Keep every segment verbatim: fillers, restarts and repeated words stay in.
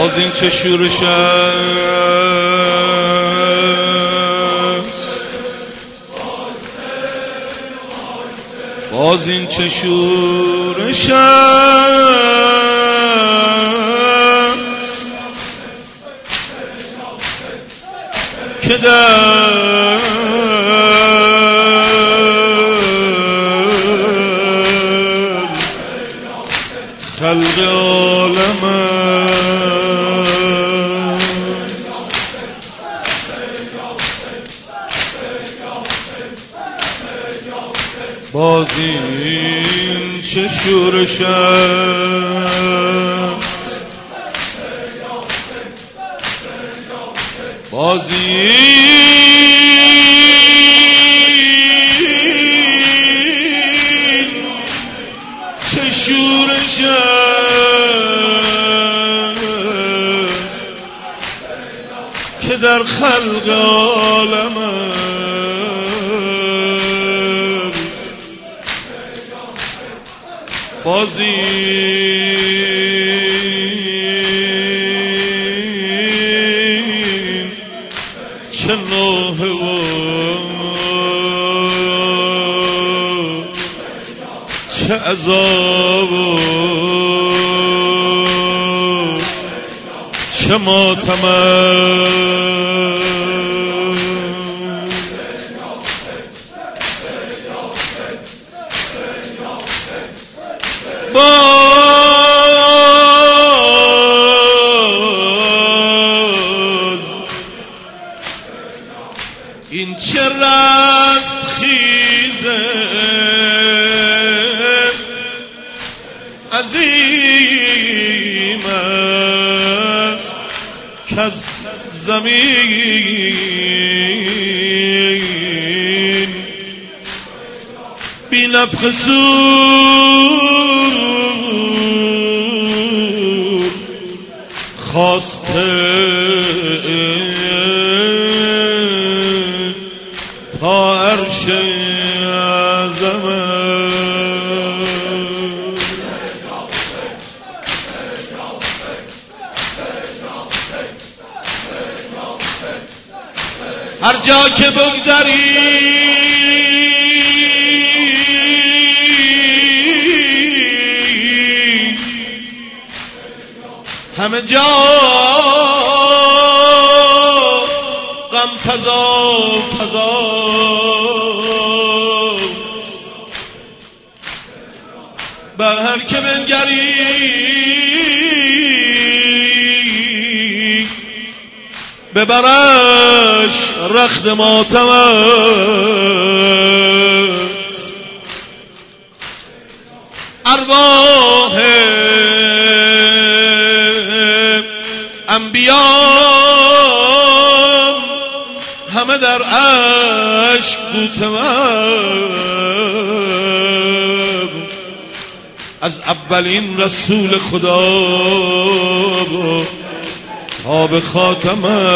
باز این چه شورش است، باز این چه شورش است که در خلق عالم باز این چه شورش است، باز این چه شورش است که در خلق عالم باز این چه نوحه و چه عذاب و چه ماتم باز این چه رستخیزه عظیم است که از زمین بی نفخ صور خواسته تا عرش اعظم هر جا که بگذری همه جا غم فضا فضا بر هر که بنگری ببرش رخت ماتم است ارواح انبیا همه در عشق بودم از اولین رسول خدا تا به خاتمه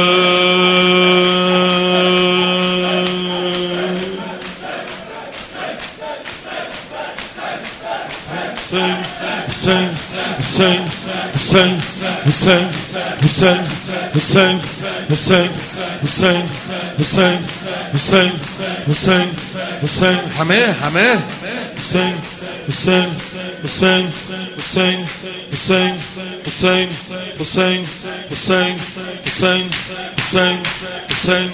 Hussein, Hussein, Hussein, Hussein, Hussein, Hussein, Hussein, Hussein, Hussein, Hussein, Hussein, Hussein, همه همه Hussein, Hussein, Hussein, Hussein, Hussein, Hussein, Hussein, Hussein, Hussein, Hussein, Hussein.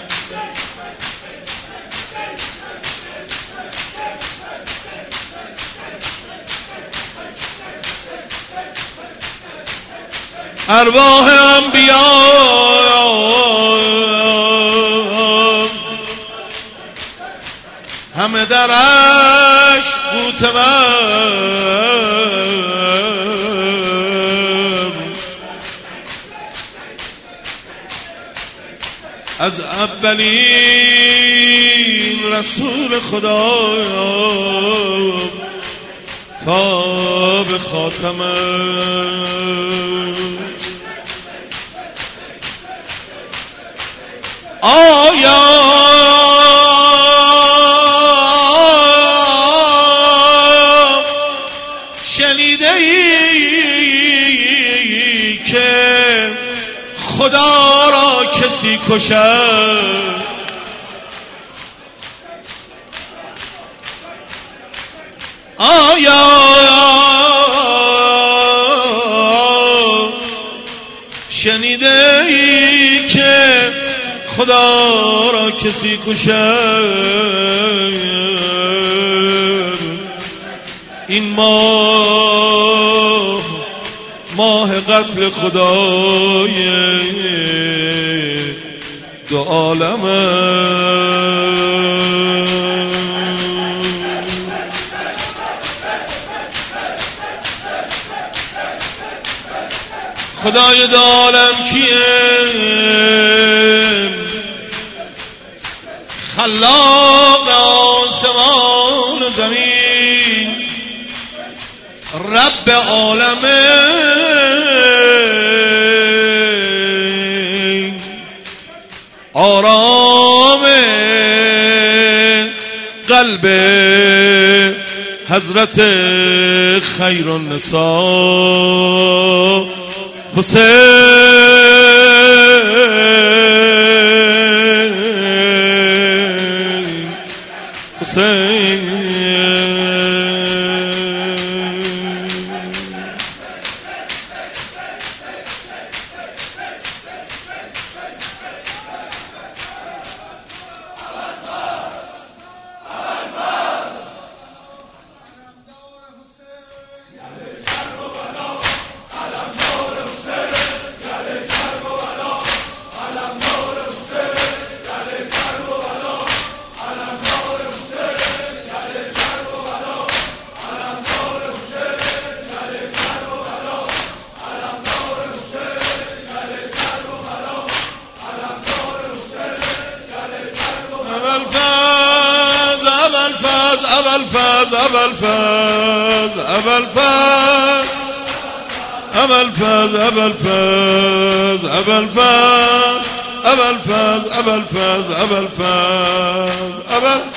ارواح انبیا همه در عشق بودم از اولین رسول خدا تا به خاتمه آیا شنیده ای که را کسی کشد آیا شنیده ای که خدا را کسی کشد؟ این ماه ماه قتل خدای دو عالمه. خدای دو عالم کیه؟ خلاق آسمان و زمین، رب عالمه. آرام قلب حضرت خیر النساء حسین حسین. أبا الفاز أبا الفاز أبا الفاز أبا الفاز أبا الفاز أبا الفاز أبا الفاز أبا الفاز أبا الفاز أبا